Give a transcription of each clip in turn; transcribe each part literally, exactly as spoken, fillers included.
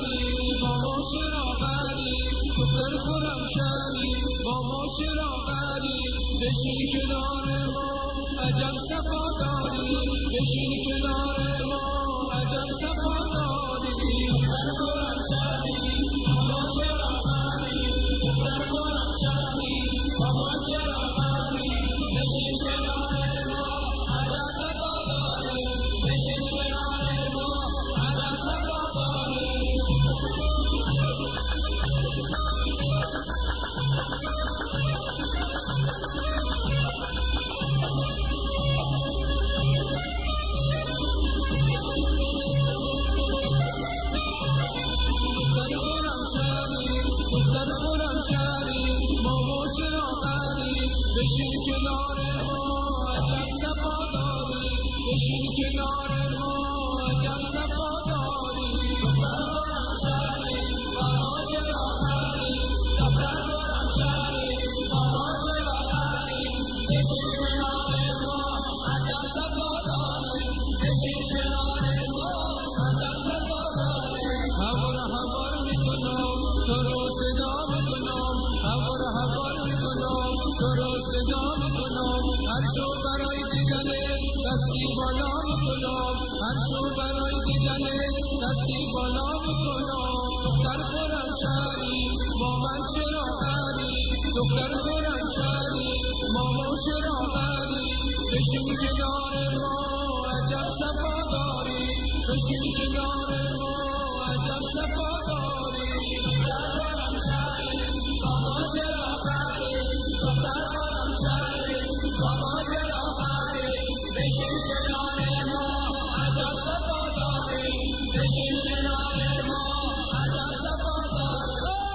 شهری با ما چرا غری دختر خورم شهری با ما چرا غری بشین کنار ما عجب صفا داری بشین کنار ما عجب صفا داری دختر خورم شهری با ما چرا غری دختر خورم شهری با ما چرا غری بشین کنار ما عجب صفا داری بشین کنار ما عجب صفا داری دختر خورم شهری ماما چرا غری بشین کنار ما عجب صفا داری بشین کنار ما عجب صفا داری دختر خورم شهری ماما چرا غری دختر خورم شهری ماما چرا غری بشین کنار ما عجب صفا داری بشین کنار ما عجب صفا داری هوار هوار میکنم تو رو صدا میکنم هوار هوار میکنم تو رو صدا میکنم هر شو برای دیدنه دستی بالا میکنم هر شو برای دیدنه دستی بالا میکنم دختر خورم شهری با من چرا غری دختر خورم شهری ماما چرا غری بشین کنار ما عجب صفا داری بشین کنار ما عجب صفا داری دختر خورم شهری ماما چرا غری دختر خورم شهری ماما چرا غری بشین کنار ما عجب صفا داری بشین کنار ما عجب صفا داری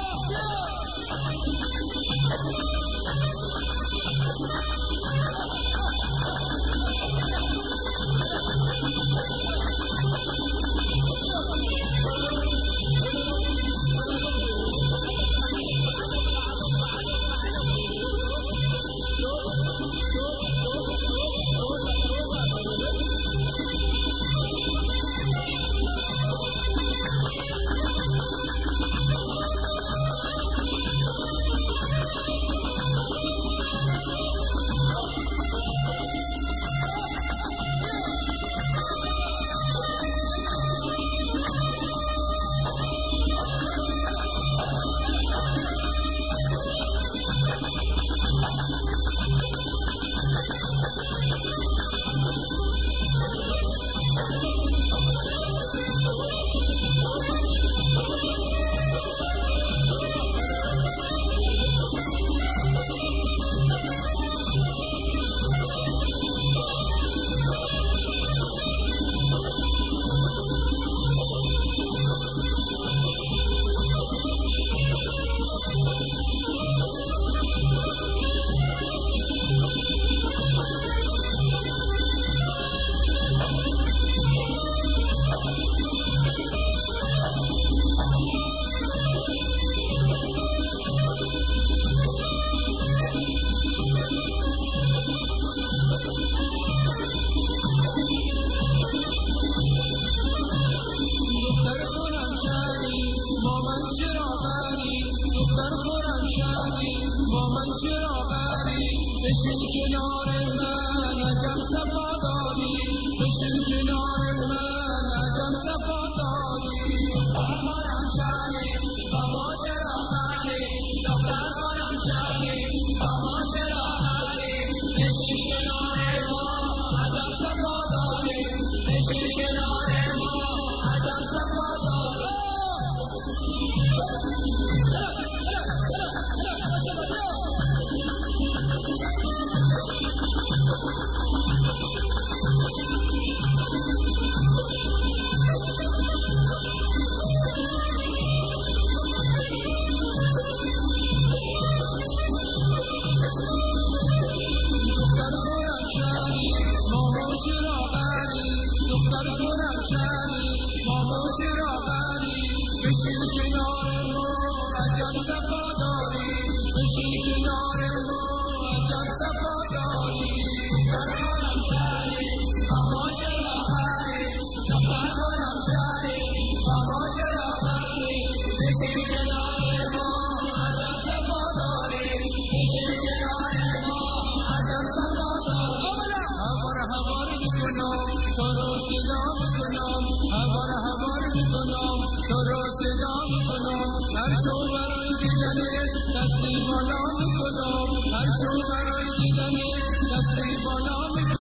بشین کنار من عجب صفا داری بشین کنار من عجب صفا داری دختر خورم شهری ماما چرا غری دختر خورم شهری ماما چرا غری بشین کنار ما عجب صفا داری بشین کنار ما عجب صفا داری بشین کنار ما ازت وفاداری بشین کنار ما ازت وفاداری هوار هوار میکنم تو رو صدا میکنم هوار هوار میکنم تو رو صدا میکنم هر شو برای دیدنت دستی بالا میکنم هر شو برای دیدنت دستی بالا میکنم